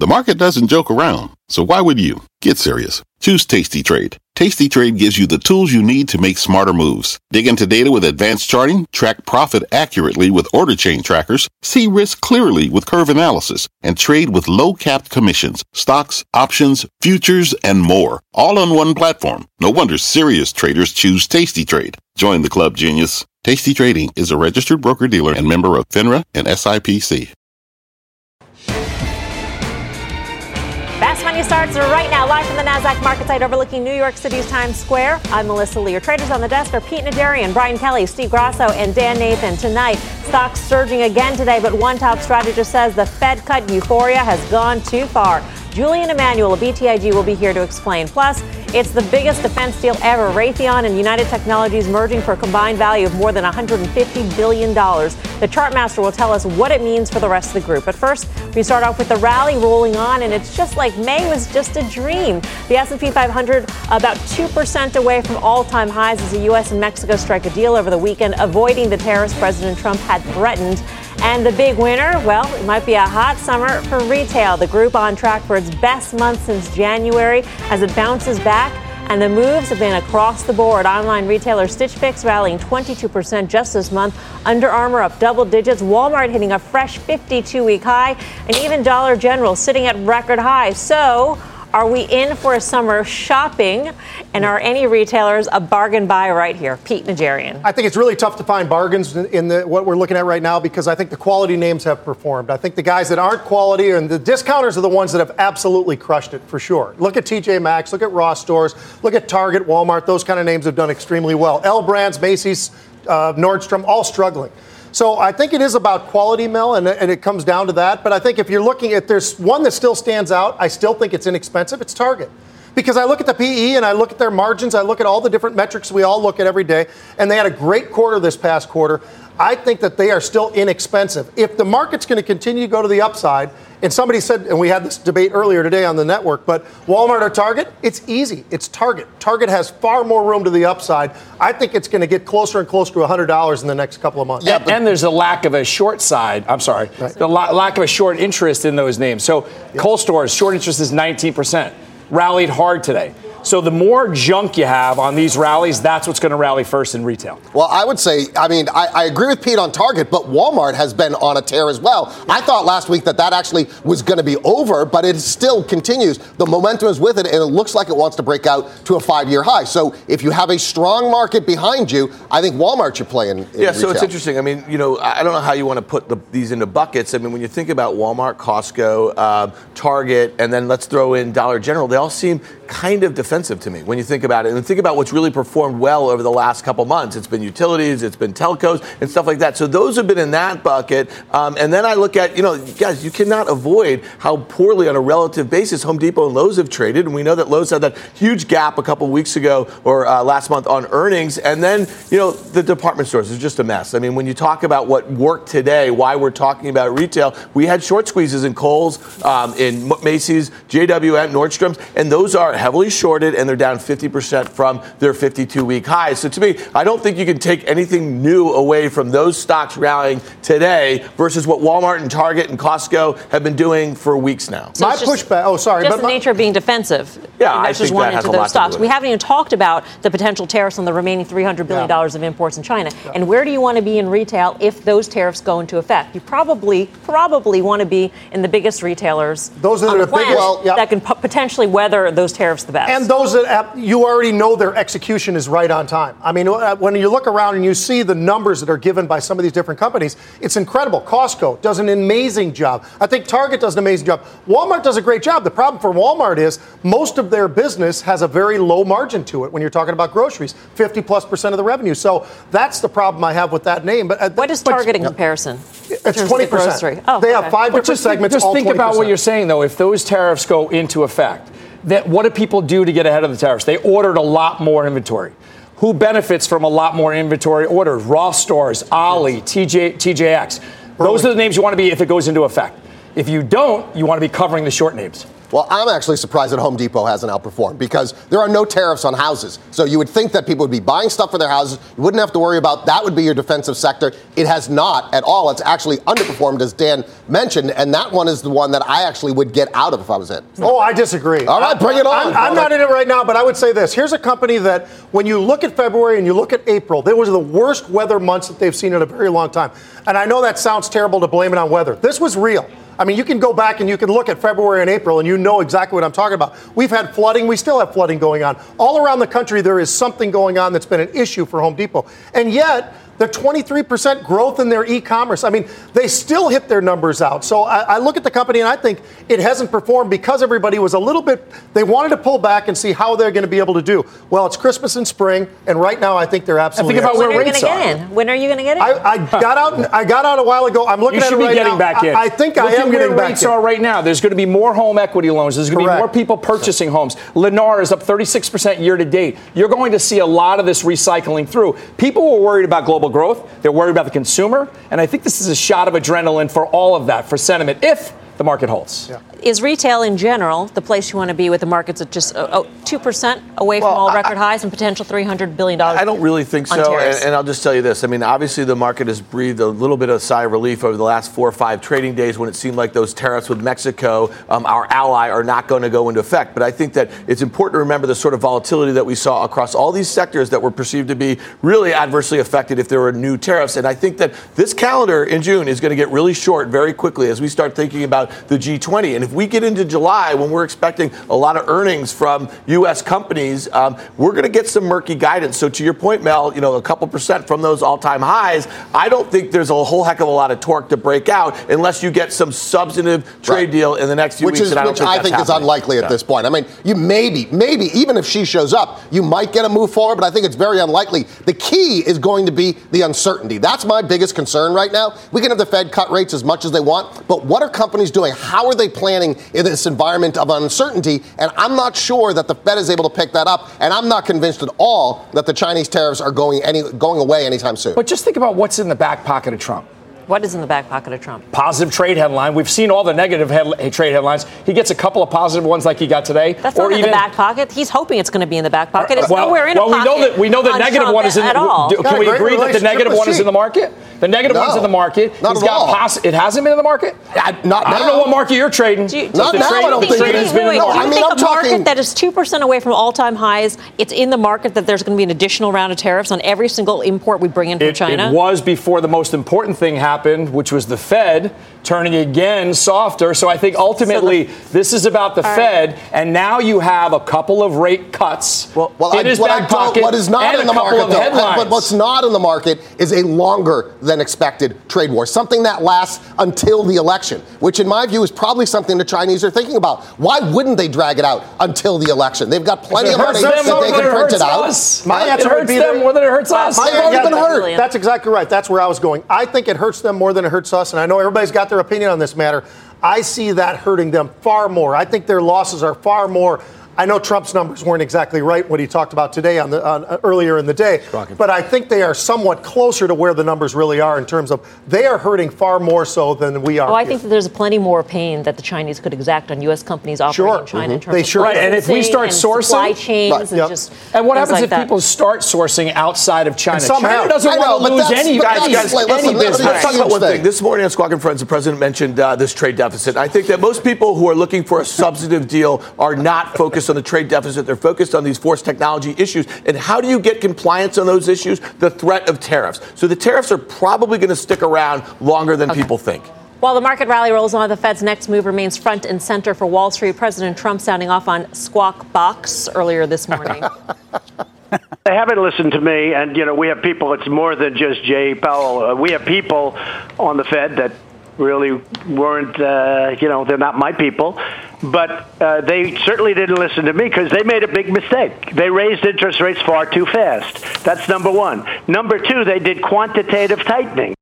The market doesn't joke around, so why would you? Get serious. Choose Tasty Trade. Tasty Trade gives you the tools you need to make smarter moves. Dig into data with advanced charting, track profit accurately with order chain trackers, see risk clearly with curve analysis, and trade with low-capped commissions, stocks, options, futures, and more. All on one platform. No wonder serious traders choose Tasty Trade. Join the club, genius. Tasty Trading is a registered broker-dealer and member of FINRA and SIPC. Fast Money starts right now, live from the NASDAQ market site overlooking New York City's Times Square. I'm Melissa Lee. Your traders on the desk are Pete Najarian, Brian Kelly, Steve Grasso, and Dan Nathan. Tonight, stocks surging again today, but one top strategist says the Fed cut euphoria has gone too far. Julian Emanuel of BTIG will be here to explain. Plus, it's the biggest defense deal ever. Raytheon and United Technologies merging for a combined value of more than $150 billion. The Chartmaster will tell us what it means for the rest of the group. But first, we start off with the rally rolling on, and it's just like May was just a dream. The S&P 500 about 2% away from all-time highs as the U.S. and Mexico strike a deal over the weekend, avoiding the tariffs President Trump had threatened. And the big winner, well, it might be a hot summer for retail. The group on track for its best month since January as it bounces back. And the moves have been across the board. Online retailer Stitch Fix rallying 22% just this month. Under Armour up double digits. Walmart hitting a fresh 52-week high. And even Dollar General sitting at record highs. So are we in for a summer of shopping? And are any retailers a bargain buy right here? Pete Najarian. I think it's really tough to find bargains in what we're looking at right now because I think the quality names have performed. I think the guys that aren't quality and the discounters are the ones that have absolutely crushed it for sure. Look at TJ Maxx, look at Ross Stores, look at Target, Walmart. Those kind of names have done extremely well. L Brands, Macy's, Nordstrom, all struggling. So I think it is about quality, Mel, and it comes down to that. But I think if you're looking at, there's one that still stands out. I still think it's inexpensive. It's Target. Because I look at the PE and I look at their margins. I look at all the different metrics we all look at every day. And they had a great quarter this past quarter. I think that they are still inexpensive. If the market's going to continue to go to the upside, and somebody said, and we had this debate earlier today on the network, but Walmart or Target, it's easy. It's Target. Target has far more room to the upside. I think it's going to get closer and closer to $100 in the next couple of months. Yeah, and there's a lack of a short side. I'm sorry. Right. The lack of a short interest in those names. So Kohl Stores, short interest is 19%. Rallied hard today. So the more junk you have on these rallies, that's what's going to rally first in retail. Well, I would say, I agree with Pete on Target, but Walmart has been on a tear as well. I thought last week that actually was going to be over, but it still continues. The momentum is with it, and it looks like it wants to break out to a 5-year high. So if you have a strong market behind you, I think Walmart should play in retail. So it's interesting. I mean, I don't know how you want to put these into buckets. I mean, when you think about Walmart, Costco, Target, and then let's throw in Dollar General, they all seem kind of defensive to me when you think about it. And think about what's really performed well over the last couple months. It's been utilities, it's been telcos, and stuff like that. So those have been in that bucket. And then I look at, guys, you cannot avoid how poorly on a relative basis Home Depot and Lowe's have traded. And we know that Lowe's had that huge gap a couple weeks ago or last month on earnings. And then, the department stores is just a mess. I mean, when you talk about what worked today, why we're talking about retail, we had short squeezes in Kohl's, in Macy's, JW, Nordstrom's, and those are heavily shorted, and they're down 50% from their 52-week highs. So to me, I don't think you can take anything new away from those stocks rallying today versus what Walmart and Target and Costco have been doing for weeks now. So my pushback, just the nature of being defensive. Yeah, I think that has a lot to do with it. We haven't even talked about the potential tariffs on the remaining $300 billion of imports in China. Yeah. And where do you want to be in retail if those tariffs go into effect? You probably want to be in the biggest retailers those are on the planet that can potentially weather those tariffs the best. And those that you already know their execution is right on time. I mean, when you look around and you see the numbers that are given by some of these different companies, it's incredible. Costco does an amazing job. I think Target does an amazing job. Walmart does a great job. The problem for Walmart is most of their business has a very low margin to it when you're talking about groceries, 50+% of the revenue. So that's the problem I have with that name. But what is Target in comparison? It's 20%. They have 5 different segments. Just think about what you're saying, though. If those tariffs go into effect, what do people do to get ahead of the tariffs? They ordered a lot more inventory. Who benefits from a lot more inventory orders? Ross Stores, Ollie, TJX. Those are the names you want to be if it goes into effect. If you don't, you want to be covering the short names. Well, I'm actually surprised that Home Depot hasn't outperformed because there are no tariffs on houses. So you would think that people would be buying stuff for their houses. You wouldn't have to worry about that would be your defensive sector. It has not at all. It's actually underperformed, as Dan mentioned, and that one is the one that I actually would get out of if I was in. Oh, I disagree. All right, bring it on. I'm not in it right now, but I would say this. Here's a company that when you look at February and you look at April, they were the worst weather months that they've seen in a very long time. And I know that sounds terrible to blame it on weather. This was real. I mean, you can go back and you can look at February and April and you know exactly what I'm talking about. We've had flooding. We still have flooding going on. All around the country, there is something going on that's been an issue for Home Depot. And yet, the 23% growth in their e-commerce. I mean, they still hit their numbers out. So I look at the company and I think it hasn't performed because everybody was a little bit, they wanted to pull back and see how they're going to be able to do. Well, it's Christmas and spring, and right now I think they're absolutely. Think about when where are you rates going to get in? When are you going to get in? I got out a while ago. I'm looking at it right now. You should be getting back in. I think I am getting back in. Look at where rates are right now. There's going to be more home equity loans. There's going to be more people purchasing homes. Lennar is up 36% year to date. You're going to see a lot of this recycling through. People were worried about global growth. They're worried about the consumer. And I think this is a shot of adrenaline for all of that, for sentiment, if the market holds. Yeah. Is retail in general the place you want to be with the markets at just 2% away from all record highs and potential $300 billion? I don't really think so. And I'll just tell you this. I mean, obviously the market has breathed a little bit of sigh of relief over the last 4 or 5 trading days when it seemed like those tariffs with Mexico, our ally, are not going to go into effect. But I think that it's important to remember the sort of volatility that we saw across all these sectors that were perceived to be really adversely affected if there were new tariffs. And I think that this calendar in June is going to get really short very quickly as we start thinking about the G20. And if we get into July, when we're expecting a lot of earnings from U.S. companies, we're going to get some murky guidance. So to your point, Mel, a couple percent from those all-time highs, I don't think there's a whole heck of a lot of torque to break out unless you get some substantive trade deal in the next few weeks. Which I think is unlikely at this point. I mean, you maybe, even if she shows up, you might get a move forward, but I think it's very unlikely. The key is going to be the uncertainty. That's my biggest concern right now. We can have the Fed cut rates as much as they want, but what are companies doing? How are they planning in this environment of uncertainty? And I'm not sure that the Fed is able to pick that up. And I'm not convinced at all that the Chinese tariffs are going away anytime soon. But just think about what's in the back pocket of Trump. What is in the back pocket of Trump? Positive trade headline. We've seen all the negative trade headlines. He gets a couple of positive ones like he got today. That's not in the back pocket. He's hoping it's going to be in the back pocket. It's nowhere in a pocket. Well, we know the negative one is in at all. Can we agree that the negative one is in the market? The negative one's in the market. Not at all. It hasn't been in the market? Not now. I don't know what market you're trading. Not now, I don't think it is. Do you think a market that is 2% away from all-time highs, it's in the market that there's going to be an additional round of tariffs on every single import we bring in from China? It was before the most important thing happened, which was the Fed turning again softer. So I think ultimately this is about the Fed, and now you have a couple of rate cuts in his back pocket. What is not in the market, but what's not in the market is a longer than expected trade war, something that lasts until the election, which in my view is probably something the Chinese are thinking about. Why wouldn't they drag it out until the election? They've got plenty of money that they can print it out. My answer would be them more than it hurts us. They've already been hurt. That's exactly right. That's where I was going. I think it hurts them more than it hurts us, and I know everybody's got their opinion on this matter. I see that hurting them far more. I think their losses are far more. I know Trump's numbers weren't exactly right what he talked about today on earlier in the day, but I think they are somewhat closer to where the numbers really are in terms of they are hurting far more so than we are. Oh, I think that there's plenty more pain that the Chinese could exact on U.S. companies operating in China in terms of right. And if we start sourcing supply chains and what happens if people start sourcing outside of China? China doesn't want to lose any business. Let's talk about one thing. This morning on Squawk and Friends, the president mentioned this trade deficit. I think that most people who are looking for a substantive deal are not focused on the trade deficit. They're focused on these forced technology issues. And how do you get compliance on those issues? The threat of tariffs. So the tariffs are probably going to stick around longer than people think. While the market rally rolls on, the Fed's next move remains front and center for Wall Street. President Trump sounding off on Squawk Box earlier this morning. They haven't listened to me, and, we have people, it's more than just Jay Powell. We have people on the Fed that really weren't, they're not my people. But they certainly didn't listen to me because they made a big mistake. They raised interest rates far too fast. That's number one. Number two, they did quantitative tightening.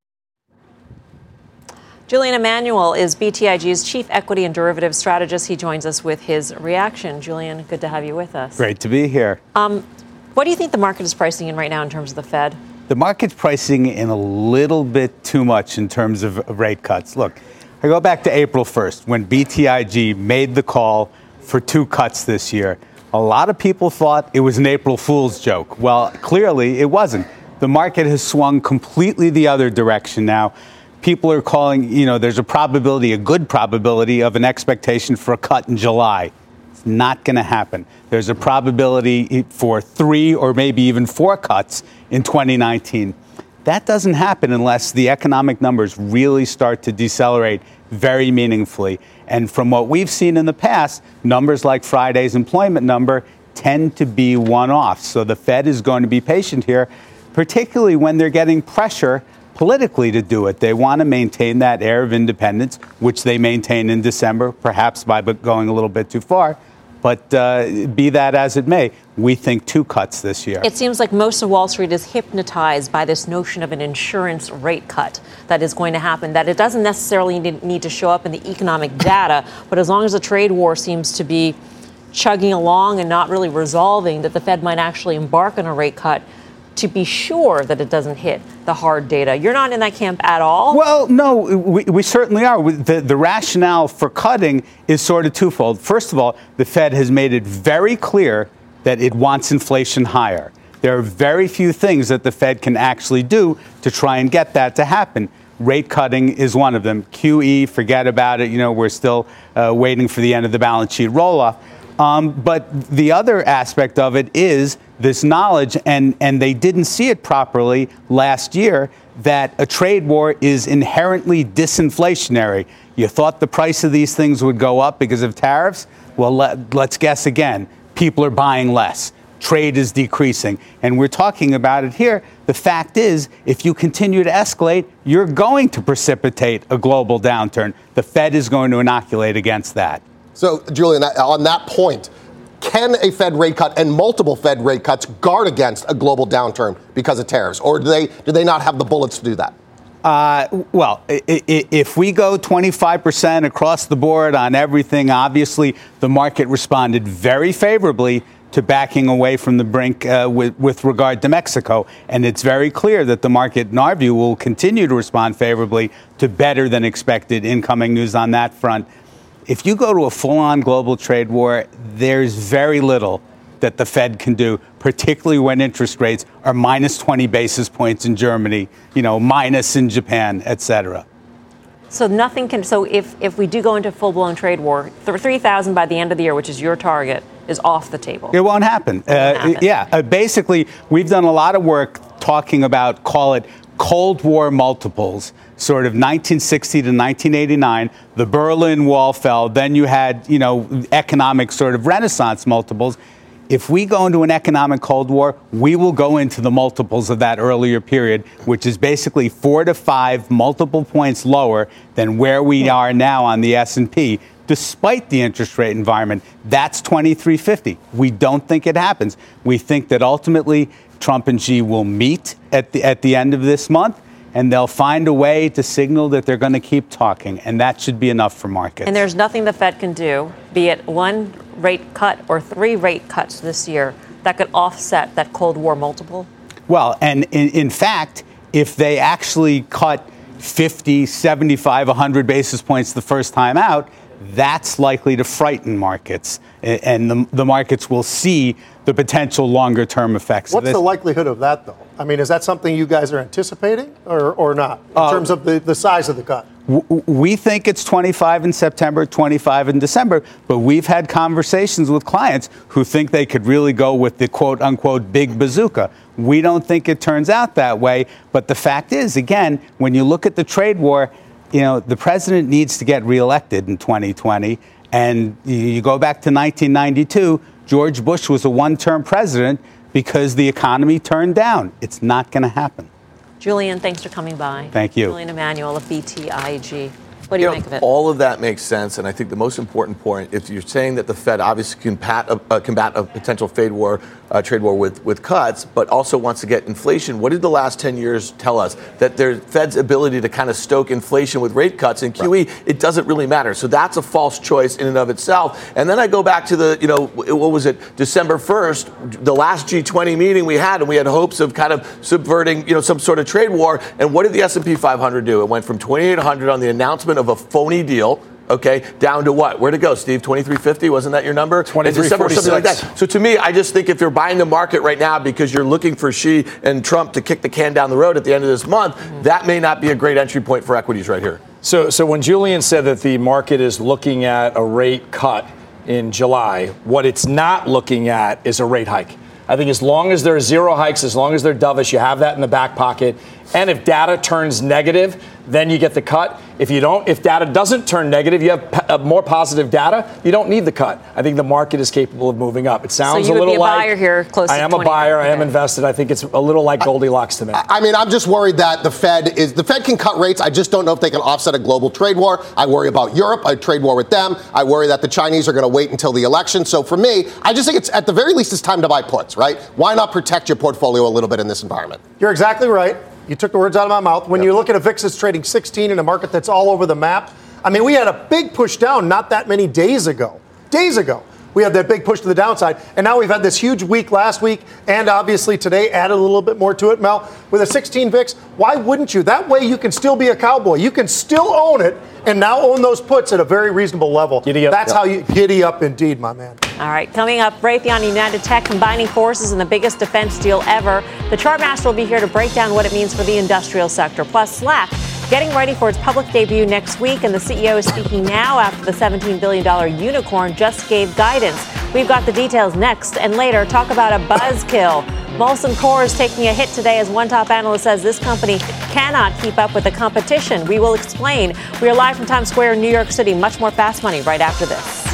Julian Emanuel is BTIG's chief equity and derivative strategist. He joins us with his reaction. Julian, good to have you with us. Great to be here. What do you think the market is pricing in right now in terms of the Fed? The market's pricing in a little bit too much in terms of rate cuts. Look, I go back to April 1st when BTIG made the call for 2 cuts this year. A lot of people thought it was an April Fool's joke. Well, clearly it wasn't. The market has swung completely the other direction now. People are calling, there's a good probability of an expectation for a cut in July. It's not going to happen. There's a probability for 3 or maybe even 4 cuts in 2019. That doesn't happen unless the economic numbers really start to decelerate very meaningfully. And from what we've seen in the past, numbers like Friday's employment number tend to be one-offs. So the Fed is going to be patient here, particularly when they're getting pressure politically to do it. They want to maintain that air of independence, which they maintain in December, perhaps by going a little bit too far. But be that as it may, we think 2 cuts this year. It seems like most of Wall Street is hypnotized by this notion of an insurance rate cut that is going to happen, that it doesn't necessarily need to show up in the economic data, but as long as the trade war seems to be chugging along and not really resolving, that the Fed might actually embark on a rate cut to be sure that it doesn't hit the hard data. You're not in that camp at all? Well, no, we certainly are. The rationale for cutting is sort of twofold. First of all, the Fed has made it very clear that it wants inflation higher. There are very few things that the Fed can actually do to try and get that to happen. Rate cutting is one of them. QE, forget about it. We're still waiting for the end of the balance sheet roll-off. But the other aspect of it is this knowledge, and they didn't see it properly last year, that a trade war is inherently disinflationary. You thought the price of these things would go up because of tariffs? Well, let's guess again. People are buying less. Trade is decreasing. And we're talking about it here. The fact is, if you continue to escalate, you're going to precipitate a global downturn. The Fed is going to inoculate against that. So, Julian, on that point, can a Fed rate cut and multiple Fed rate cuts guard against a global downturn because of tariffs? Or do they not have the bullets to do that? Well, if we go 25% across the board on everything, obviously the market responded very favorably to backing away from the brink with regard to Mexico. And it's very clear that the market, in our view, will continue to respond favorably to better than expected incoming news on that front. If you go to a full-on global trade war, there's very little that the Fed can do, particularly when interest rates are minus 20 basis points in Germany, minus in Japan, et cetera. So nothing can. So if we do go into full-blown trade war, 3,000 by the end of the year, which is your target, is off the table. It won't happen. Basically, we've done a lot of work talking about, call it Cold War multiples, sort of 1960 to 1989. The Berlin Wall fell. Then you had, economic sort of Renaissance multiples. If we go into an economic Cold War, we will go into the multiples of that earlier period, which is basically 4 to 5 multiple points lower than where we are now on the S&P, despite the interest rate environment. That's 2350. We don't think it happens. We think that ultimately Trump and Xi will meet at the end of this month, and they'll find a way to signal that they're going to keep talking, and that should be enough for markets. And there's nothing the Fed can do, be it 1 rate cut or 3 rate cuts this year, that could offset that Cold War multiple? Well, and in fact, if they actually cut 50, 75, 100 basis points the first time out, that's likely to frighten markets, and the markets will see the potential longer-term effects. What's the likelihood of that, though? I mean, is that something you guys are anticipating or not, in terms of the size of the cut? We think it's 25 in September, 25 in December, but we've had conversations with clients who think they could really go with the quote-unquote big bazooka. We don't think it turns out that way, but the fact is, again, when you look at the trade war, the president needs to get reelected in 2020, and you go back to 1992, George Bush was a one-term president because the economy turned down. It's not going to happen. Julian, thanks for coming by. Thank you. Julian Emanuel of BTIG. What do you think of it? All of that makes sense, and I think the most important point, if you're saying that the Fed obviously can combat a potential trade war with cuts, but also wants to get inflation, what did the last 10 years tell us? That the Fed's ability to kind of stoke inflation with rate cuts and QE, it doesn't really matter. So that's a false choice in and of itself. And then I go back to what was it, December 1st, the last G20 meeting we had, and we had hopes of kind of subverting, some sort of trade war. And what did the S&P 500 do? It went from 2,800 on the announcement of a phony deal, okay, down to what? Where'd it go, Steve? 23.50? Wasn't that your number? 23.46. Something like that. So to me, I just think if you're buying the market right now because you're looking for Xi and Trump to kick the can down the road at the end of this month, that may not be a great entry point for equities right here. So when Julian said that the market is looking at a rate cut in July, what it's not looking at is a rate hike. I think as long as there are zero hikes, as long as they're dovish, you have that in the back pocket. And if data turns negative, then you get the cut. If data doesn't turn negative, you have more positive data, you don't need the cut. I think the market is capable of moving up. It sounds so a little like... So you would be a buyer here close to 20. I am a buyer. I am invested. I think it's a little like Goldilocks to me. I mean, I'm just worried that the Fed can cut rates. I just don't know if they can offset a global trade war. I worry about Europe, a trade war with them. I worry that the Chinese are going to wait until the election. So for me, I just think it's at the very least it's time to buy puts, right? Why not protect your portfolio a little bit in this environment? You're exactly right. You took the words out of my mouth. When you look at a VIX that's trading 16 in a market that's all over the map, I mean, we had a big push down not that many days ago. We had that big push to the downside, and now we've had this huge week last week, and obviously today added a little bit more to it, Mel. With a 16 VIX, why wouldn't you? That way you can still be a cowboy. You can still own it and now own those puts at a very reasonable level. Giddy up. That's how you giddy up indeed, my man. All right, coming up, Raytheon and United Tech combining forces in the biggest defense deal ever. The Chartmaster will be here to break down what it means for the industrial sector. Plus, Slack getting ready for its public debut next week, and the CEO is speaking now after the $17 billion unicorn just gave guidance. We've got the details next, and later talk about a buzzkill. Molson Coors taking a hit today as one top analyst says this company cannot keep up with the competition. We will explain. We are live from Times Square in New York City. Much more Fast Money right after this.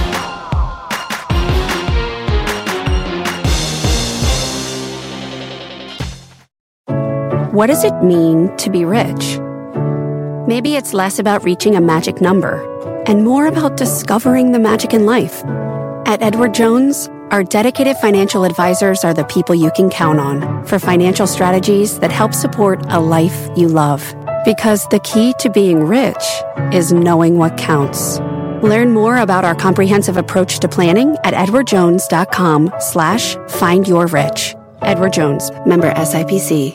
What does it mean to be rich? Maybe it's less about reaching a magic number and more about discovering the magic in life. At Edward Jones, our dedicated financial advisors are the people you can count on for financial strategies that help support a life you love. Because the key to being rich is knowing what counts. Learn more about our comprehensive approach to planning at edwardjones.com/findyourrich. Edward Jones, member SIPC.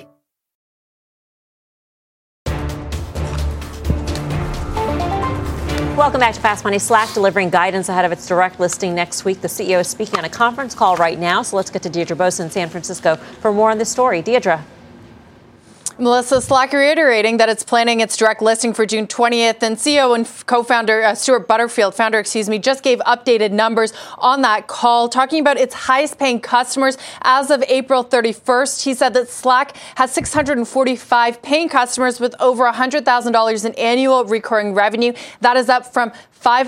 Welcome back to Fast Money. Slack delivering guidance ahead of its direct listing next week. The CEO is speaking on a conference call right now. So let's get to Deirdre Bosa in San Francisco for more on this story. Deirdre. Melissa, Slack reiterating that it's planning its direct listing for June 20th, and CEO and co-founder Stuart Butterfield, just gave updated numbers on that call, talking about its highest-paying customers as of April 31st. He said that Slack has 645 paying customers with over $100,000 in annual recurring revenue. That is up from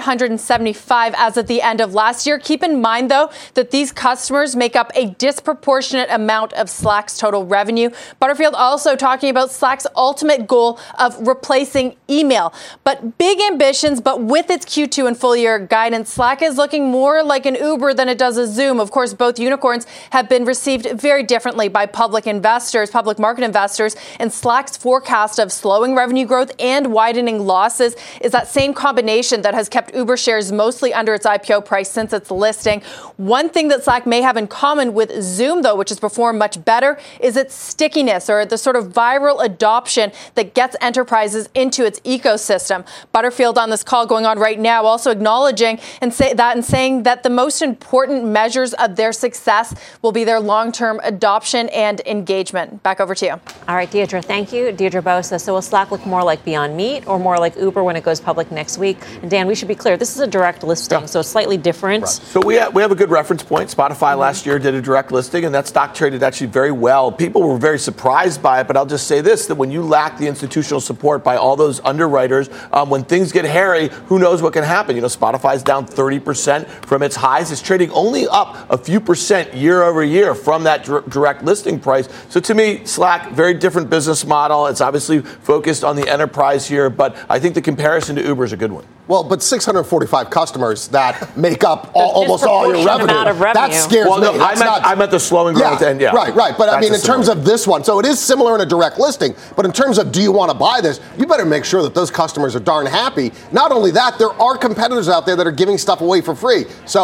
575 as of the end of last year. Keep in mind, though, that these customers make up a disproportionate amount of Slack's total revenue. Butterfield also talking about Slack's ultimate goal of replacing email. But big ambitions, but with its Q2 and full year guidance, Slack is looking more like an Uber than it does a Zoom. Of course, both unicorns have been received very differently by public market investors, and Slack's forecast of slowing revenue growth and widening losses is that same combination that has kept Uber shares mostly under its IPO price since its listing. One thing that Slack may have in common with Zoom, though, which has performed much better, is its stickiness, or the sort of viral adoption that gets enterprises into its ecosystem. Butterfield on this call going on right now also acknowledging and saying that the most important measures of their success will be their long-term adoption and engagement. Back over to you. All right, Deirdre, thank you. Deirdre Bosa. So will Slack look more like Beyond Meat or more like Uber when it goes public next week? And Dan, we should be clear, this is a direct listing, so it's slightly different. Right. So we have a good reference point. Spotify last year did a direct listing, and that stock traded actually very well. People were very surprised by it, but I'll just say this, that when you lack the institutional support by all those underwriters, when things get hairy, who knows what can happen? Spotify's down 30% from its highs. It's trading only up a few percent year over year from that direct listing price. So to me, Slack, very different business model. It's obviously focused on the enterprise here, but I think the comparison to Uber is a good one. Well, but 645 customers that make up almost all your revenue. That scares me. No, I meant the slowing growth. Yeah, and yeah, right. But I mean, in terms of this one, so it is similar in a direct listing, but in terms of do you want to buy this, you better make sure that those customers are darn happy. Not only that, there are competitors out there that are giving stuff away for free. So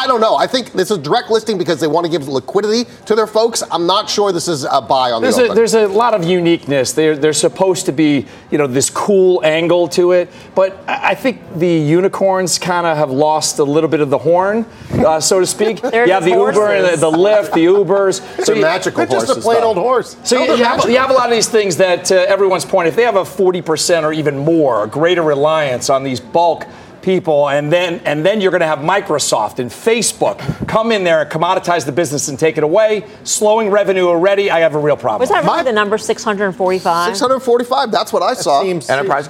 I don't know. I think this is direct listing because they want to give liquidity to their folks. I'm not sure this is a buy on the open. There's a lot of uniqueness. They're supposed to be, this cool angle to it. But I think the unicorns kind of have lost a little bit of the horn, so to speak. You have the Uber and the Lyft, the Ubers. They're magical horses. Just a plain old horse. So you have a lot of these things that, to everyone's point, if they have a 40% or even more, a greater reliance on these bulk people, and then you're going to have Microsoft and Facebook come in there and commoditize the business and take it away, slowing revenue already. I have a real problem. Was that really the number 645? 645. That's what I saw. Enterprise.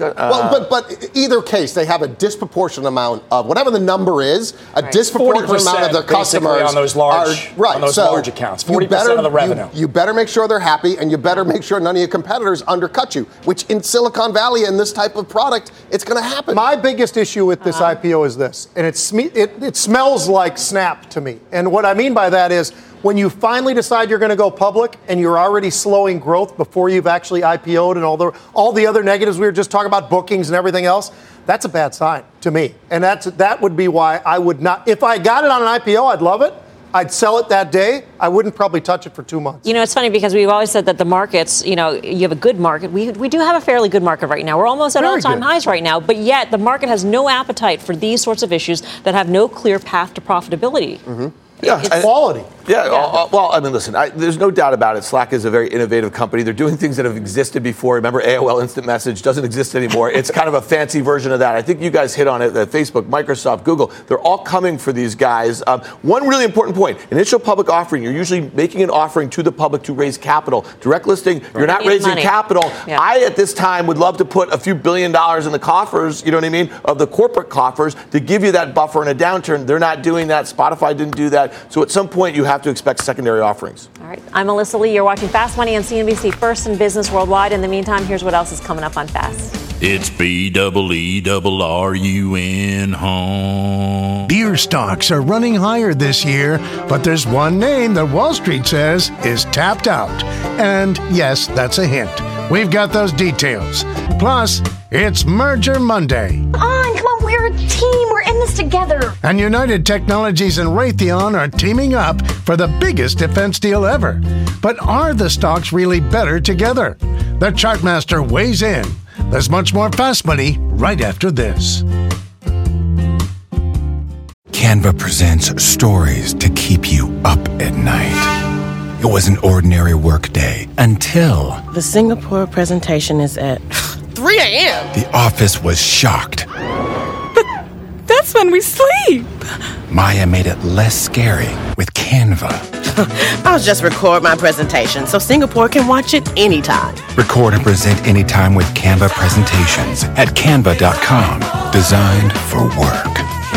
But either case, they have a disproportionate amount of whatever the number is. A disproportionate amount of their customers on those large, right. On those large accounts. 40% of the revenue. You better make sure they're happy, and you better make sure none of your competitors undercut you. Which in Silicon Valley and this type of product, it's going to happen. My biggest issue with this IPO is this, and it smells like Snap to me. And what I mean by that is when you finally decide you're going to go public and you're already slowing growth before you've actually IPO'd and all the other negatives we were just talking about, bookings and everything else, that's a bad sign to me. And that would be why I would not, if I got it on an IPO, I'd love it. I'd sell it that day. I wouldn't probably touch it for 2 months. It's funny because we've always said that the markets, you have a good market. We do have a fairly good market right now. We're almost at all-time highs right now. But yet the market has no appetite for these sorts of issues that have no clear path to profitability. Mm-hmm. Yeah, it's quality. Yeah, well, I mean, listen, there's no doubt about it. Slack is a very innovative company. They're doing things that have existed before. Remember, AOL Instant Message doesn't exist anymore. It's kind of a fancy version of that. I think you guys hit on it. Facebook, Microsoft, Google, they're all coming for these guys. One really important point, initial public offering, you're usually making an offering to the public to raise capital. Direct listing, you're not raising capital. Yeah. I, at this time, would love to put a few $1 billion in the coffers, you know what I mean, of the corporate coffers to give you that buffer in a downturn. They're not doing that. Spotify didn't do that. So at some point, you have to expect secondary offerings. All right. I'm Melissa Lee. You're watching Fast Money on CNBC, first in business worldwide. In the meantime, here's what else is coming up on Fast. It's BEERUN home. Beer stocks are running higher this year, but there's one name that Wall Street says is tapped out. And yes, that's a hint. We've got those details. Plus, it's Merger Monday. Come on, we're a team. We're in this together. And United Technologies and Raytheon are teaming up for the biggest defense deal ever. But are the stocks really better together? The Chartmaster weighs in. There's much more Fast Money right after this. Canva presents stories to keep you up at night. It was an ordinary workday until... The Singapore presentation is at 3 a.m. The office was shocked. But that's when we sleep. Maya made it less scary with Canva. I'll just record my presentation so Singapore can watch it anytime. Record and present anytime with Canva presentations at canva.com. Designed for work.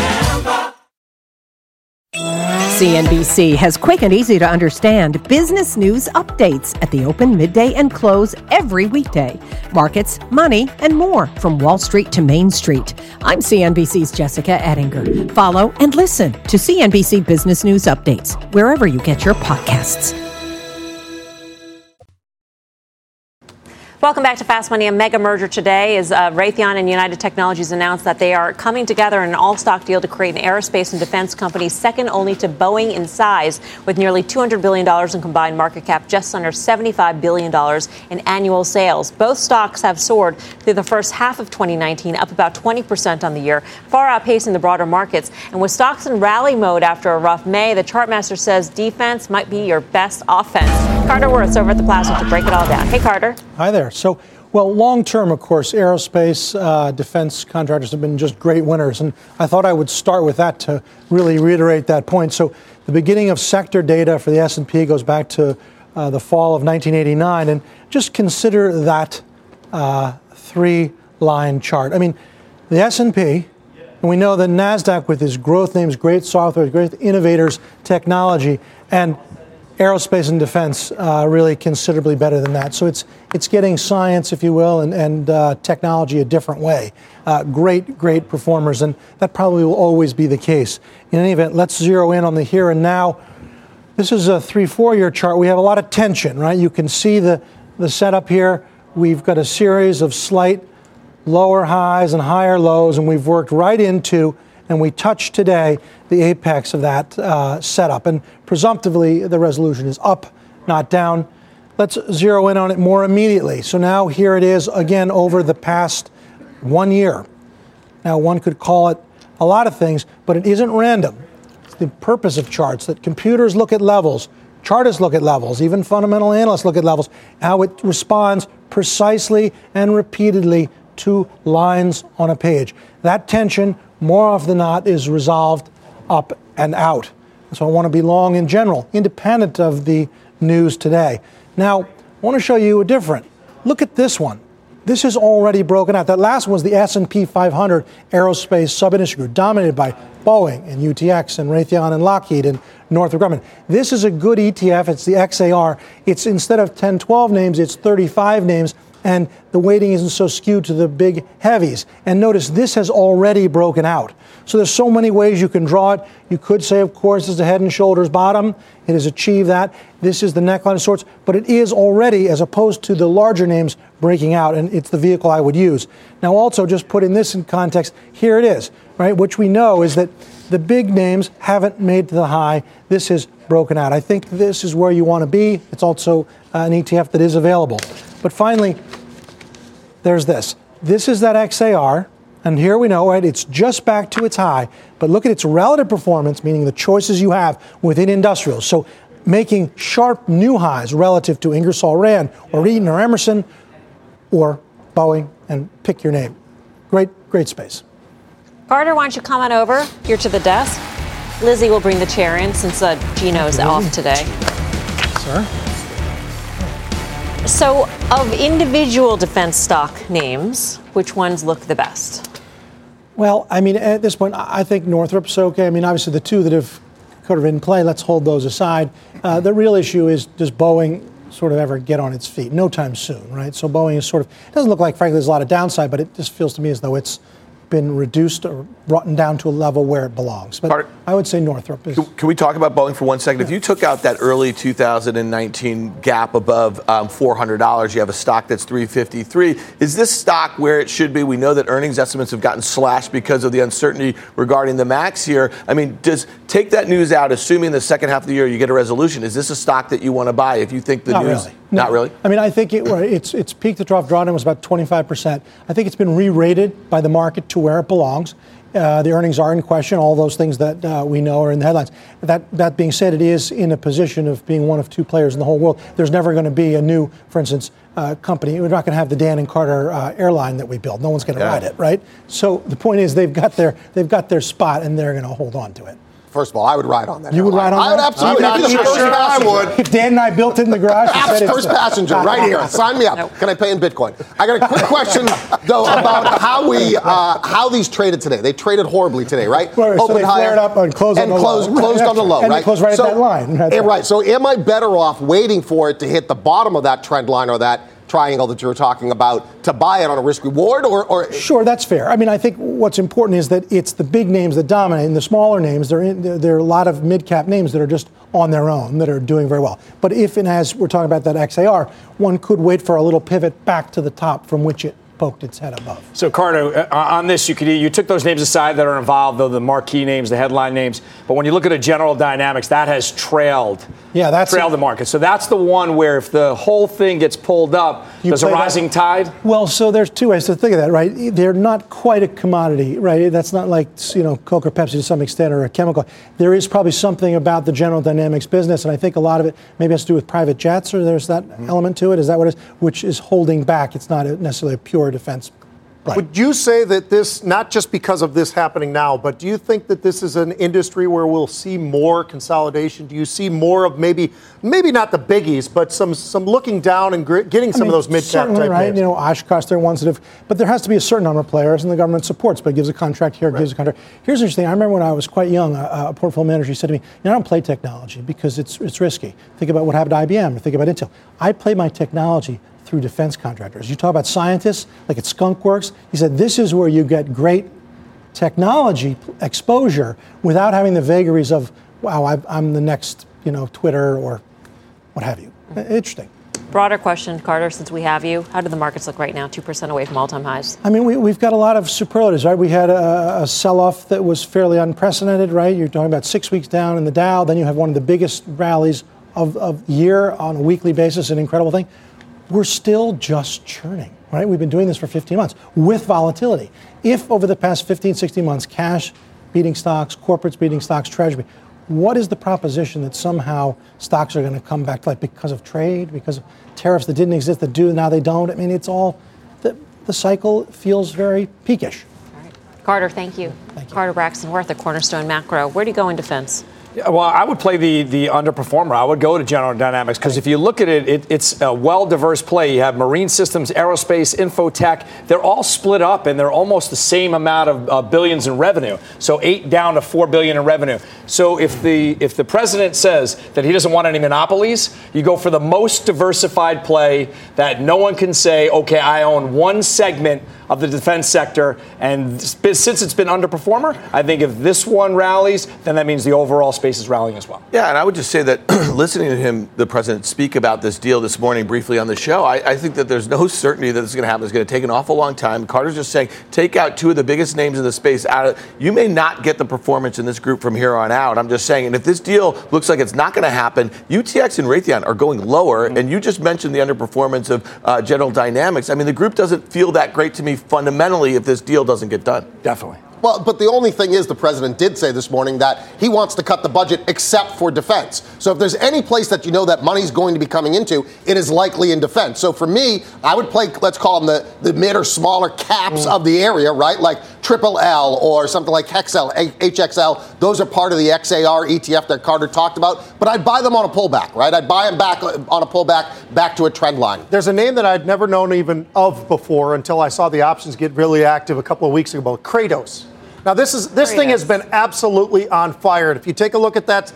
CNBC has quick and easy to understand business news updates at the open, midday, and close every weekday. Markets, money, and more from Wall Street to Main Street. I'm CNBC's Jessica Ettinger. Follow and listen to CNBC Business News Updates wherever you get your podcasts. Welcome back to Fast Money. A mega merger today as Raytheon and United Technologies announced that they are coming together in an all-stock deal to create an aerospace and defense company second only to Boeing in size, with nearly $200 billion in combined market cap, just under $75 billion in annual sales. Both stocks have soared through the first half of 2019, up about 20% on the year, far outpacing the broader markets. And with stocks in rally mode after a rough May, the Chartmaster says defense might be your best offense. Carter Wirth's over at the Plaza to break it all down. Hey, Carter. Hi there. So, long term, of course, aerospace defense contractors have been just great winners. And I thought I would start with that to really reiterate that point. So the beginning of sector data for the S&P goes back to the fall of 1989. And just consider that three-line chart. I mean, the S&P, and we know that NASDAQ with its growth names, great software, great innovators, technology, and aerospace and defense really considerably better than that. So it's getting science, if you will, and technology a different way. Great performers, and that probably will always be the case. In any event, let's zero in on the here and now. This is a 3-4 year chart. We have a lot of tension, right? You can see the setup here. We've got a series of slight lower highs and higher lows, and we've worked right into And we touched today the apex of that setup. And presumptively, the resolution is up, not down. Let's zero in on it more immediately. So now here it is again over the past 1 year. Now, one could call it a lot of things, but it isn't random. It's the purpose of charts that computers look at levels, chartists look at levels, even fundamental analysts look at levels, how it responds precisely and repeatedly to lines on a page. That tension, more often than not, is resolved up and out. So I want to be long in general, independent of the news today. Now, I want to show you a different. Look at this one. This is already broken out. That last one was the S&P 500 aerospace sub-industry group, dominated by Boeing and UTX and Raytheon and Lockheed and Northrop Grumman. This is a good ETF. It's the XAR. It's instead of 10, 12 names, it's 35 names. And the weighting isn't so skewed to the big heavies. And notice this has already broken out. So there's so many ways you can draw it. You could say, of course, this is the head and shoulders bottom. It has achieved that. This is the neckline of sorts. But it is already, as opposed to the larger names, breaking out. And it's the vehicle I would use. Now, also, just putting this in context, here it is, right? Which we know is that the big names haven't made to the high. This is broken out. I think this is where you want to be. It's also an ETF that is available. But finally, there's this. This is that XAR, and here we know, right, it's just back to its high, but look at its relative performance, meaning the choices you have within industrials. So making sharp new highs relative to Ingersoll Rand or Eaton or Emerson or Boeing, and pick your name. Great space. Carter, why don't you come on over here to the desk? Lizzie will bring the chair in since Gino's off today. Sir? So, of individual defense stock names, which ones look the best? Well, I mean, at this point, I think Northrop's okay. I mean, obviously, the two that have kind of in play, let's hold those aside. The real issue is, does Boeing sort of ever get on its feet? No time soon, right? So Boeing is sort of, it doesn't look like, frankly, there's a lot of downside, but it just feels to me as though it's been reduced or brought down to a level where it belongs. But I would say Northrop is. Can we talk about Boeing for 1 second? If you took out that early 2019 gap above $400, you have a stock that's $353. Is this stock where it should be? We know that earnings estimates have gotten slashed because of the uncertainty regarding the MAX here. I mean, take that news out, assuming the second half of the year you get a resolution. Is this a stock that you want to buy if you think the Not news? Really. Not really? I mean, I think its peak to trough drawdown was about 25%. I think it's been re-rated by the market to where it belongs. The earnings are in question. All those things that we know are in the headlines. That being said, it is in a position of being one of two players in the whole world. There's never going to be a new, for instance, company. We're not going to have the Dan and Carter airline that we build. No one's going to ride it, right? So the point is, they've got their spot, and they're going to hold on to it. First of all, I would ride on that. You would ride on that? I would absolutely. I would. If Dan and I built it in the garage, First passenger, right here. Sign me up. Nope. Can I pay in Bitcoin? I got a quick question though about how these traded today. They traded horribly today, right? Right, so they flared up and closed on the low. Closed on the low, and right? They closed right at that line. Right. So am I better off waiting for it to hit the bottom of that trend line or that triangle that you were talking about to buy it on a risk reward or Sure, that's fair. I mean, I think what's important is that it's the big names that dominate, and the smaller names, there are a lot of mid-cap names that are just on their own that are doing very well. But if and as we're talking about that XAR, one could wait for a little pivot back to the top from which it poked its head above. So, Carter, on this, you took those names aside that are involved, though, the marquee names, the headline names. But when you look at a General Dynamics, that has trailed the market. So that's the one where if the whole thing gets pulled up, there's a rising tide? Well, so there's two ways to think of that, right? They're not quite a commodity, right? That's not like, Coke or Pepsi to some extent or a chemical. There is probably something about the General Dynamics business, and I think a lot of it maybe has to do with private jets, or there's that element to it. Is that what it is? Which is holding back. It's not necessarily a pure defense. Right. Would you say that this, not just because of this happening now, but do you think that this is an industry where we'll see more consolidation? Do you see more of maybe not the biggies, but some looking down and getting some of those mid-cap type right? names? Oshkosh, they're ones that have, but there has to be a certain number of players, and the government supports, but it gives a contract here, gives a contract. Here's the interesting thing. I remember when I was quite young, a portfolio manager said to me, I don't play technology because it's risky. Think about what happened to IBM, or think about Intel. I play my technology through defense contractors. You talk about scientists, like at Skunk Works. He said, this is where you get great technology exposure without having the vagaries of, wow, I'm the next, Twitter or what have you. Interesting. Broader question, Carter, since we have you. How do the markets look right now? 2% away from all-time highs. I mean, we've got a lot of superlatives, right? We had a sell-off that was fairly unprecedented, right? You're talking about 6 weeks down in the Dow. Then you have one of the biggest rallies of the year on a weekly basis, an incredible thing. We're still just churning, right? We've been doing this for 15 months with volatility. If over the past 15, 16 months, cash beating stocks, corporates beating stocks, treasury, what is the proposition that somehow stocks are going to come back to life because of trade, because of tariffs that didn't exist, that do, now they don't? I mean, it's all, the cycle feels very peakish. All right. Carter, thank you. Carter Braxton Worth at Cornerstone Macro. Where do you go in defense? Yeah, well, I would play the underperformer. I would go to General Dynamics because if you look at it, it's a well-diverse play. You have marine systems, aerospace, infotech. They're all split up, and they're almost the same amount of billions in revenue. So 8 down to 4 billion in revenue. So if the president says that he doesn't want any monopolies, you go for the most diversified play that no one can say, okay, I own one segment of the defense sector, and since it's been underperformer, I think if this one rallies, then that means the overall space is rallying as well. Yeah, and I would just say that listening to him, the president, speak about this deal this morning briefly on the show, I think that there's no certainty that it's going to happen. It's going to take an awful long time. Carter's just saying, take out 2 of the biggest names in the space out of. You may not get the performance in this group from here on out. I'm just saying, and if this deal looks like it's not going to happen, UTX and Raytheon are going lower, and you just mentioned the underperformance of General Dynamics. I mean, the group doesn't feel that great to me fundamentally if this deal doesn't get done. Definitely. Well, but the only thing is the president did say this morning that he wants to cut the budget except for defense. So if there's any place that you know that money's going to be coming into, it is likely in defense. So for me, I would play, let's call them the mid or smaller caps of the area, right? Like Triple L or something like Hexel, HXL. Those are part of the XAR ETF that Carter talked about. But I'd buy them on a pullback, right? I'd buy them back on a pullback back to a trend line. There's a name that I'd never known even of before until I saw the options get really active a couple of weeks ago, Kratos. Now, this thing has been absolutely on fire. And if you take a look at that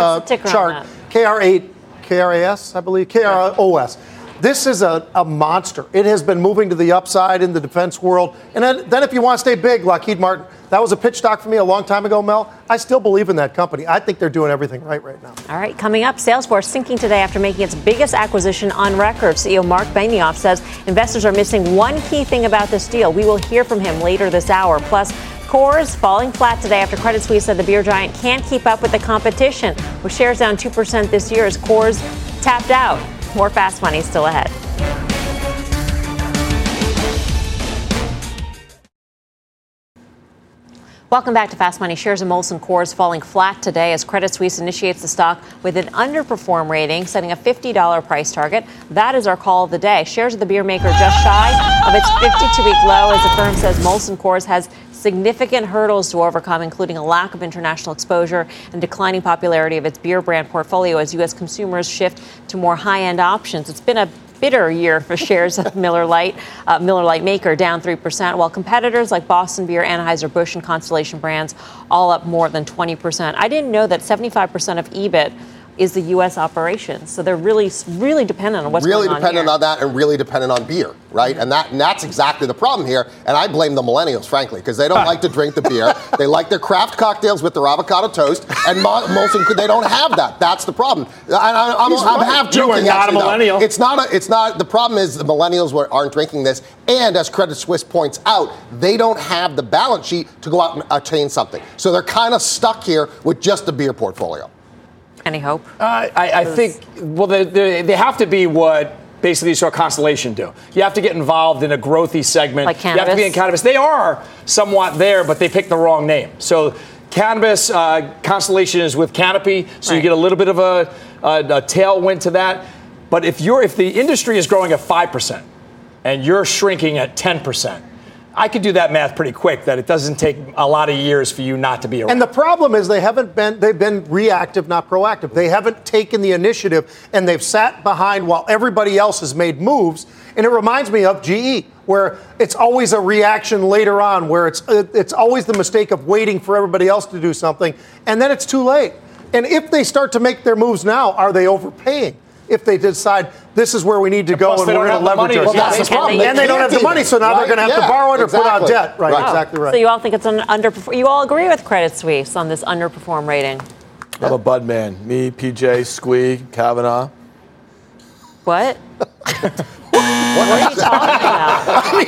chart, KR8, KRAS, I believe, KROS, this is a monster. It has been moving to the upside in the defense world. And then if you want to stay big, Lockheed Martin, that was a pitch stock for me a long time ago, Mel. I still believe in that company. I think they're doing everything right now. All right, coming up, Salesforce sinking today after making its biggest acquisition on record. CEO Mark Benioff says investors are missing one key thing about this deal. We will hear from him later this hour. Plus, Coors falling flat today after Credit Suisse said the beer giant can't keep up with the competition. With shares down 2% this year as Coors tapped out. More Fast Money still ahead. Welcome back to Fast Money. Shares of Molson Coors falling flat today as Credit Suisse initiates the stock with an underperform rating, setting a $50 price target. That is our call of the day. Shares of the beer maker just shy of its 52-week low as the firm says Molson Coors has significant hurdles to overcome, including a lack of international exposure and declining popularity of its beer brand portfolio as U.S. consumers shift to more high-end options. It's been a bitter year for shares of Miller Lite maker, down 3%, while competitors like Boston Beer, Anheuser-Busch, and Constellation Brands all up more than 20%. I didn't know that 75% of EBIT is the U.S. operations. So they're really, really dependent on what's going on here. Really dependent on that and really dependent on beer, right? And that's exactly the problem here. And I blame the millennials, frankly, because they don't like to drink the beer. They like their craft cocktails with their avocado toast. And Molson, they don't have that. That's the problem. I'm half joking. You are not a millennial. It's not. The problem is the millennials aren't drinking this. And as Credit Suisse points out, they don't have the balance sheet to go out and attain something. So they're kind of stuck here with just a beer portfolio. Any hope? I think, well, they have to be what basically you saw Constellation do. You have to get involved in a growthy segment. Like cannabis? You have to be in cannabis. They are somewhat there, but they picked the wrong name. So cannabis, Constellation is with Canopy, so you get a little bit of a tailwind to that. But if the industry is growing at 5% and you're shrinking at 10%, I could do that math pretty quick, that it doesn't take a lot of years for you not to be around. And the problem is they've been reactive, not proactive. They haven't taken the initiative, and they've sat behind while everybody else has made moves. And it reminds me of GE, where it's always a reaction later on, where it's always the mistake of waiting for everybody else to do something, and then it's too late. And if they start to make their moves now, are they overpaying? If they decide this is where we need to go and we're going to leverage ourselves. Well, that's the problem. And they don't have the money, so now they're going to have to borrow it or put out debt. Right, exactly right. So you all think it's an underperform? You all agree with Credit Suisse on this underperform rating? I'm a Bud man. Me, PJ, Squee, Kavanaugh. What? What are you talking about?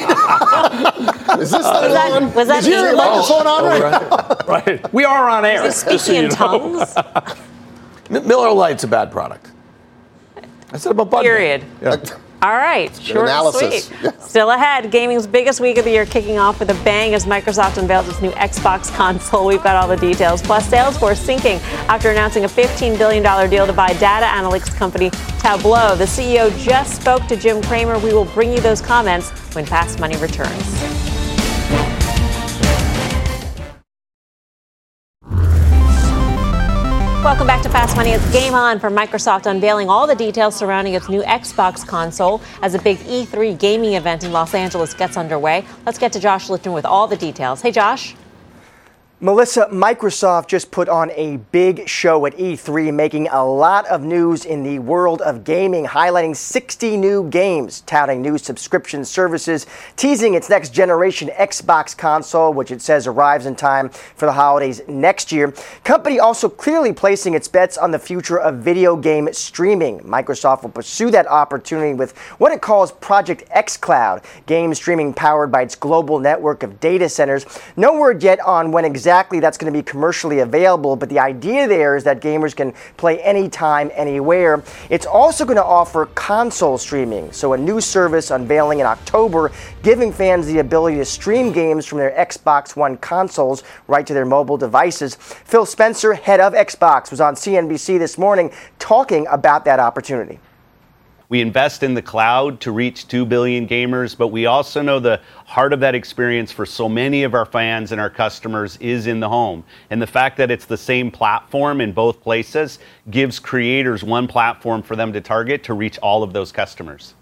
Is this was that Is your microphone on right now? Right. We are on air. Is he speaking in tongues? Miller Lite's a bad product. I said about Bud. Period. Yeah. All right, short and sweet. Still ahead, gaming's biggest week of the year kicking off with a bang as Microsoft unveils its new Xbox console. We've got all the details. Plus, Salesforce sinking after announcing a $15 billion deal to buy data analytics company Tableau. The CEO just spoke to Jim Cramer. We will bring you those comments when Fast Money returns. Welcome back to Fast Money. It's game on for Microsoft, unveiling all the details surrounding its new Xbox console as a big E3 gaming event in Los Angeles gets underway. Let's get to Josh Lipton with all the details. Hey, Josh. Melissa, Microsoft just put on a big show at E3, making a lot of news in the world of gaming, highlighting 60 new games, touting new subscription services, teasing its next generation Xbox console, which it says arrives in time for the holidays next year. Company also clearly placing its bets on the future of video game streaming. Microsoft will pursue that opportunity with what it calls Project xCloud, game streaming powered by its global network of data centers. No word yet on when exactly that's going to be commercially available, but the idea there is that gamers can play anytime, anywhere. It's also going to offer console streaming, so a new service unveiling in October, giving fans the ability to stream games from their Xbox One consoles right to their mobile devices. Phil Spencer, head of Xbox, was on CNBC this morning talking about that opportunity. We invest in the cloud to reach 2 billion gamers, but we also know the heart of that experience for so many of our fans and our customers is in the home. And the fact that it's the same platform in both places gives creators one platform for them to target to reach all of those customers.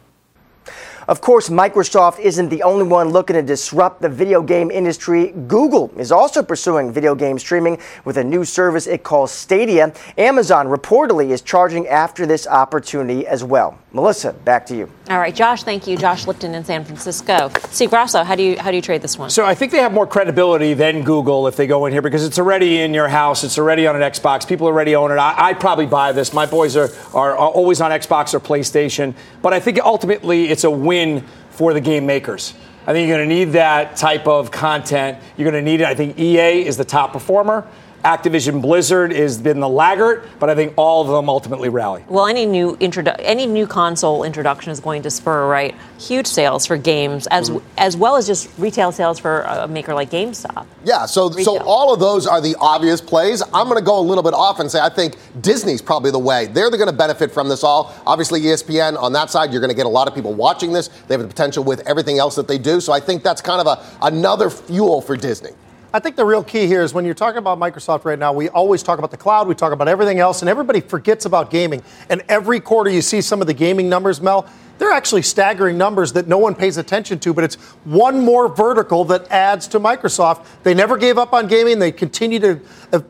Of course, Microsoft isn't the only one looking to disrupt the video game industry. Google is also pursuing video game streaming with a new service it calls Stadia. Amazon reportedly is charging after this opportunity as well. Melissa, back to you. All right, Josh, thank you. Josh Lipton in San Francisco. Steve Grasso, how do you trade this one? So I think they have more credibility than Google if they go in here because it's already in your house. It's already on an Xbox. People already own it. I'd probably buy this. My boys are always on Xbox or PlayStation. But I think ultimately it's a win for the game makers. I think you're going to need that type of content. You're going to need it. I think EA is the top performer. Activision Blizzard has been the laggard, but I think all of them ultimately rally. Well, any new console introduction is going to spur huge sales for games as well as just retail sales for a maker like GameStop. Yeah, so all of those are the obvious plays. I'm going to go a little bit off and say I think Disney's probably the way. They're going to benefit from this all. Obviously, ESPN on that side, you're going to get a lot of people watching this. They have the potential with everything else that they do. So I think that's kind of another fuel for Disney. I think the real key here is when you're talking about Microsoft right now, we always talk about the cloud, we talk about everything else, and everybody forgets about gaming. And every quarter you see some of the gaming numbers, Mel, they're actually staggering numbers that no one pays attention to, but it's one more vertical that adds to Microsoft. They never gave up on gaming. They continue to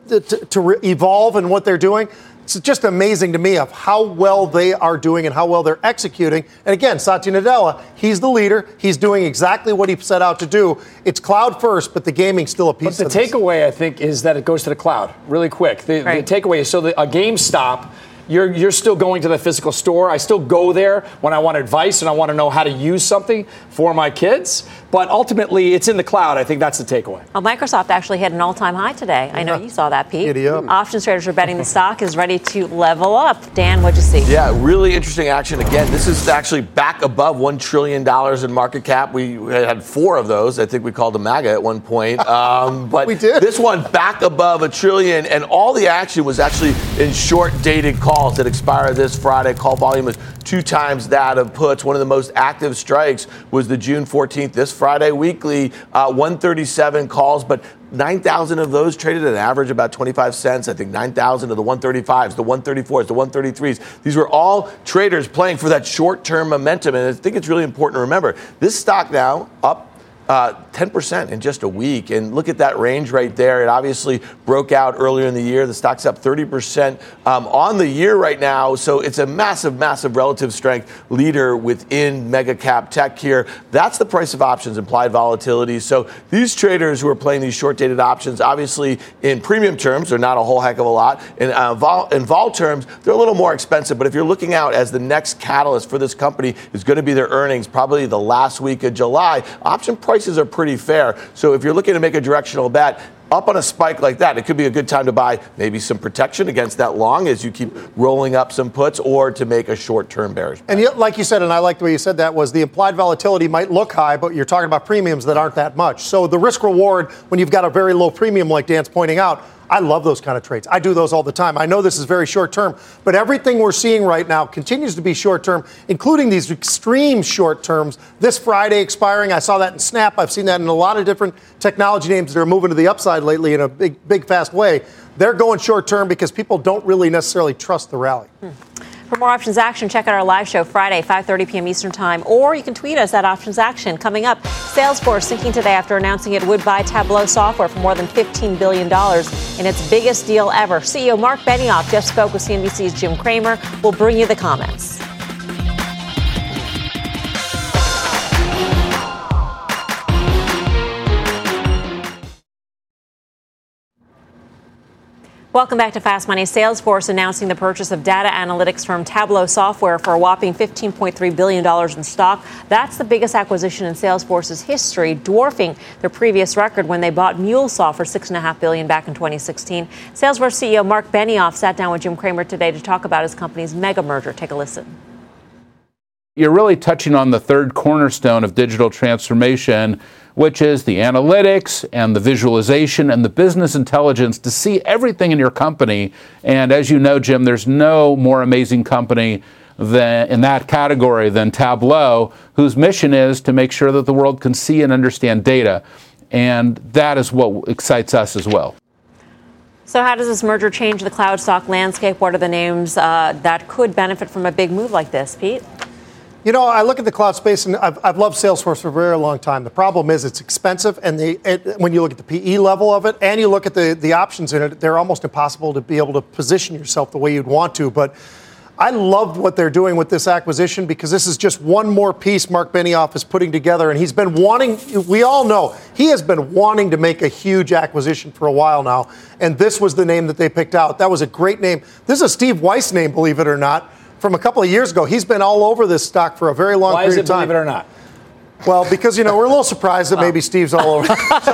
evolve in what they're doing. It's just amazing to me of how well they are doing and how well they're executing. And again, Satya Nadella, he's the leader. He's doing exactly what he set out to do. It's cloud first, but the gaming's still a piece of it. But the takeaway, I think, is that it goes to the cloud really quick. The takeaway is a GameStop, you're still going to the physical store. I still go there when I want advice and I want to know how to use something for my kids. But ultimately, it's in the cloud. I think that's the takeaway. Well, Microsoft actually hit an all-time high today. Yeah. I know you saw that, Pete. Options traders are betting the stock is ready to level up. Dan, what'd you see? Yeah, really interesting action. Again, this is actually back above $1 trillion in market cap. We had 4 of those. I think we called them MAGA at one point. But we did. This one back above $1 trillion, and all the action was actually in short-dated calls that expire this Friday. Call volume was 2 times that of puts. One of the most active strikes was the June 14th, this Friday weekly, 137 calls, but 9,000 of those traded at an average about 25 cents. I think 9,000 of the 135s, the 134s, the 133s. These were all traders playing for that short-term momentum, and I think it's really important to remember this stock now up 10% in just a week. And look at that range right there. It obviously broke out earlier in the year. The stock's up 30% on the year right now. So it's a massive, massive relative strength leader within mega cap tech here. That's the price of options, implied volatility. So these traders who are playing these short dated options, obviously in premium terms, they're not a whole heck of a lot. In vol terms, they're a little more expensive. But if you're looking out as the next catalyst for this company is going to be their earnings, probably the last week of July, option prices are pretty fair. So if you're looking to make a directional bet, up on a spike like that, it could be a good time to buy maybe some protection against that long as you keep rolling up some puts, or to make a short-term bearish bet. And like you said, and I like the way you said that, was the implied volatility might look high, but you're talking about premiums that aren't that much. So the risk-reward, when you've got a very low premium like Dan's pointing out, I love those kind of trades. I do those all the time. I know this is very short term, but everything we're seeing right now continues to be short term, including these extreme short terms. This Friday expiring, I saw that in Snap. I've seen that in a lot of different technology names that are moving to the upside lately in a big, fast way. They're going short term because people don't really necessarily trust the rally. For more Options Action, check out our live show Friday, 5:30 p.m. Eastern Time, or you can tweet us at Options Action. Coming up, Salesforce sinking today after announcing it would buy Tableau Software for more than $15 billion in its biggest deal ever. CEO Mark Benioff just spoke with CNBC's Jim Cramer. We'll bring you the comments. Welcome back to Fast Money. Salesforce announcing the purchase of data analytics firm Tableau Software for a whopping $15.3 billion in stock. That's the biggest acquisition in Salesforce's history, dwarfing their previous record when they bought MuleSoft for $6.5 billion back in 2016. Salesforce CEO Mark Benioff sat down with Jim Cramer today to talk about his company's mega merger. Take a listen. You're really touching on the third cornerstone of digital transformation, which is the analytics and the visualization and the business intelligence to see everything in your company. And as you know, Jim, there's no more amazing company in that category than Tableau, whose mission is to make sure that the world can see and understand data. And that is what excites us as well. So how does this merger change the cloud stock landscape? What are the names that could benefit from a big move like this, Pete? You know, I look at the cloud space, and I've loved Salesforce for a very long time. The problem is it's expensive, and when you look at the PE level of it, and you look at the options in it, they're almost impossible to be able to position yourself the way you'd want to. But I loved what they're doing with this acquisition, because this is just one more piece Mark Benioff is putting together, and he's been wanting, we all know, he has been wanting to make a huge acquisition for a while now, and this was the name that they picked out. That was a great name. This is a Steve Weiss name, believe it or not, from a couple of years ago. He's been all over this stock for a very long period of time. Why is it, believe it or not? Well, because, you know, we're a little surprised that maybe Steve's all over.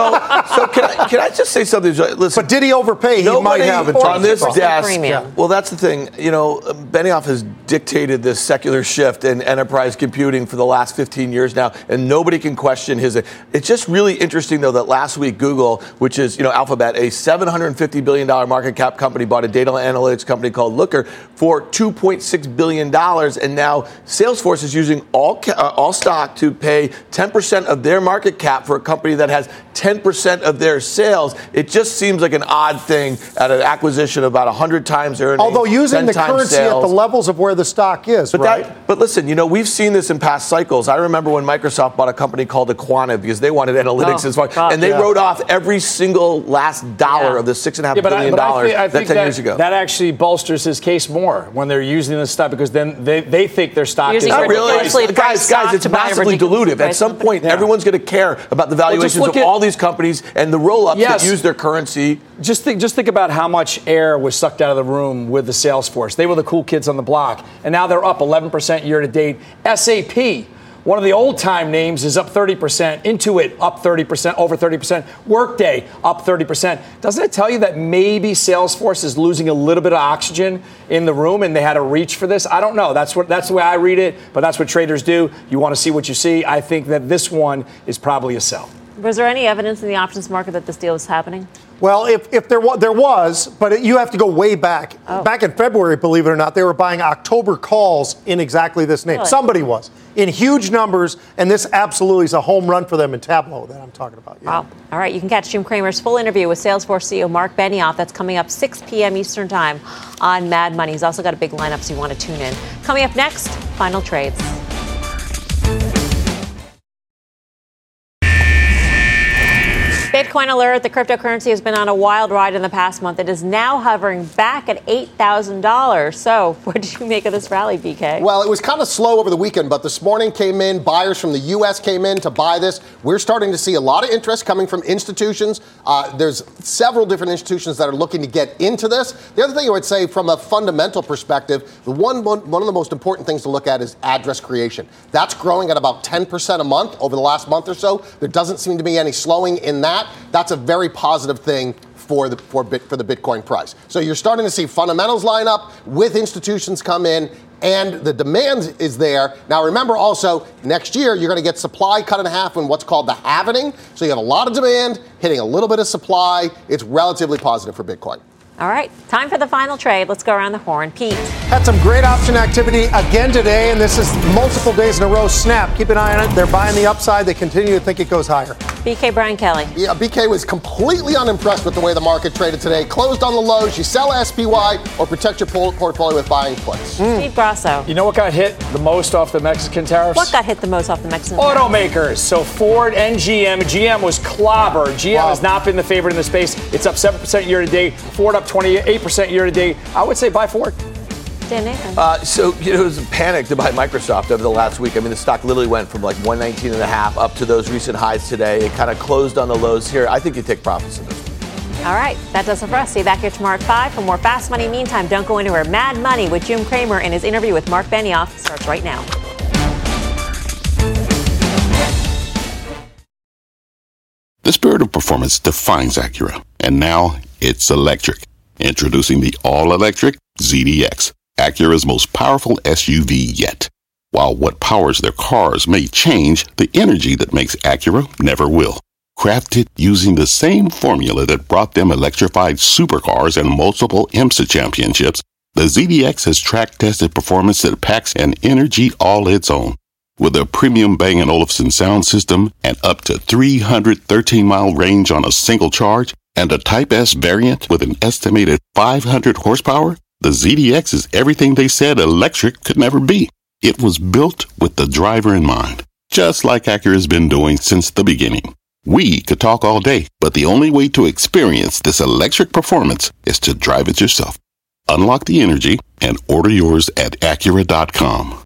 So can I just say something? Listen, but did he overpay? He might have on this desk. Yeah. Well, that's the thing. You know, Benioff has dictated this secular shift in enterprise computing for the last 15 years now, and nobody can question his. It's just really interesting, though, that last week Google, which is, you know, Alphabet, a $750 billion market cap company, bought a data analytics company called Looker for $2.6 billion, and now Salesforce is using all stock to pay 10% of their market cap for a company that has 10% of their sales. It just seems like an odd thing at an acquisition of about 100 times earnings. Although using the currency sales at the levels of where the stock is, right? But listen, you know, we've seen this in past cycles. I remember when Microsoft bought a company called Aquana because they wanted analytics as far, and they wrote off every single last dollar of the $6.5 billion that 10 years ago. That actually bolsters his case more when they're using this stuff, because then they think their stock is not really. Guys, it's massively dilutive. At some point, everyone's going to care about the valuations of all these companies and the roll-ups that use their currency. Just think about how much air was sucked out of the room with the Salesforce. They were the cool kids on the block, and now they're up 11% year to date. SAP, one of the old-time names, is up 30%. Intuit, up 30%, over 30%. Workday, up 30%. Doesn't it tell you that maybe Salesforce is losing a little bit of oxygen in the room and they had to reach for this? I don't know. That's the way I read it, but that's what traders do. You want to see what you see. I think that this one is probably a sell. Was there any evidence in the options market that this deal was happening? Well, if there was, but you have to go way back. Back in February, believe it or not, they were buying October calls in exactly this name. Really? Somebody was in huge numbers, and this absolutely is a home run for them in Tableau that I'm talking about. Yeah. Wow. All right, you can catch Jim Cramer's full interview with Salesforce CEO Mark Benioff. That's coming up 6 p.m. Eastern Time on Mad Money. He's also got a big lineup, so you want to tune in. Coming up next, final trades. Bitcoin alert. The cryptocurrency has been on a wild ride in the past month. It is now hovering back at $8,000. So what did you make of this rally, BK? Well, it was kind of slow over the weekend, but this morning came in. Buyers from the U.S. came in to buy this. We're starting to see a lot of interest coming from institutions. There's several different institutions that are looking to get into this. The other thing I would say from a fundamental perspective, one of the most important things to look at is address creation. That's growing at about 10% a month over the last month or so. There doesn't seem to be any slowing in that. That's a very positive thing for the Bitcoin price. So you're starting to see fundamentals line up with institutions come in, and the demand is there. Now remember also, next year you're going to get supply cut in half in what's called the halvening. So you have a lot of demand hitting a little bit of supply. It's relatively positive for Bitcoin. All right, time for the final trade. Let's go around the horn. Pete. Had some great option activity again today, and this is multiple days in a row. Snap, keep an eye on it. They're buying the upside. They continue to think it goes higher. BK, Brian Kelly. Yeah, BK was completely unimpressed with the way the market traded today. Closed on the lows. You sell SPY or protect your portfolio with buying puts. Steve Grasso. You know what got hit the most off the Mexican tariffs? What got hit the most off the Mexican tariffs? Automakers. So Ford and GM. GM was clobbered. GM has not been the favorite in the space. It's up 7% year to date. Ford up 28% year to date. I would say buy Ford. Dan Nathan. It was a panic to buy Microsoft over the last week. I mean, the stock literally went from like 119.5 up to those recent highs today. It kind of closed on the lows here. I think you take profits in this one. All right, that does it for us. See you back here tomorrow at 5 for more Fast Money. Meantime, don't go anywhere. Mad Money with Jim Cramer and his interview with Mark Benioff starts right now. The spirit of performance defines Acura, and now it's electric. Introducing the all-electric ZDX, Acura's most powerful SUV yet. While what powers their cars may change, the energy that makes Acura never will. Crafted using the same formula that brought them electrified supercars and multiple IMSA championships, the ZDX has track-tested performance that packs an energy all its own. With a premium Bang & Olufsen sound system and up to 313-mile range on a single charge, and a Type S variant with an estimated 500 horsepower, the ZDX is everything they said electric could never be. It was built with the driver in mind, just like Acura's been doing since the beginning. We could talk all day, but the only way to experience this electric performance is to drive it yourself. Unlock the energy and order yours at Acura.com.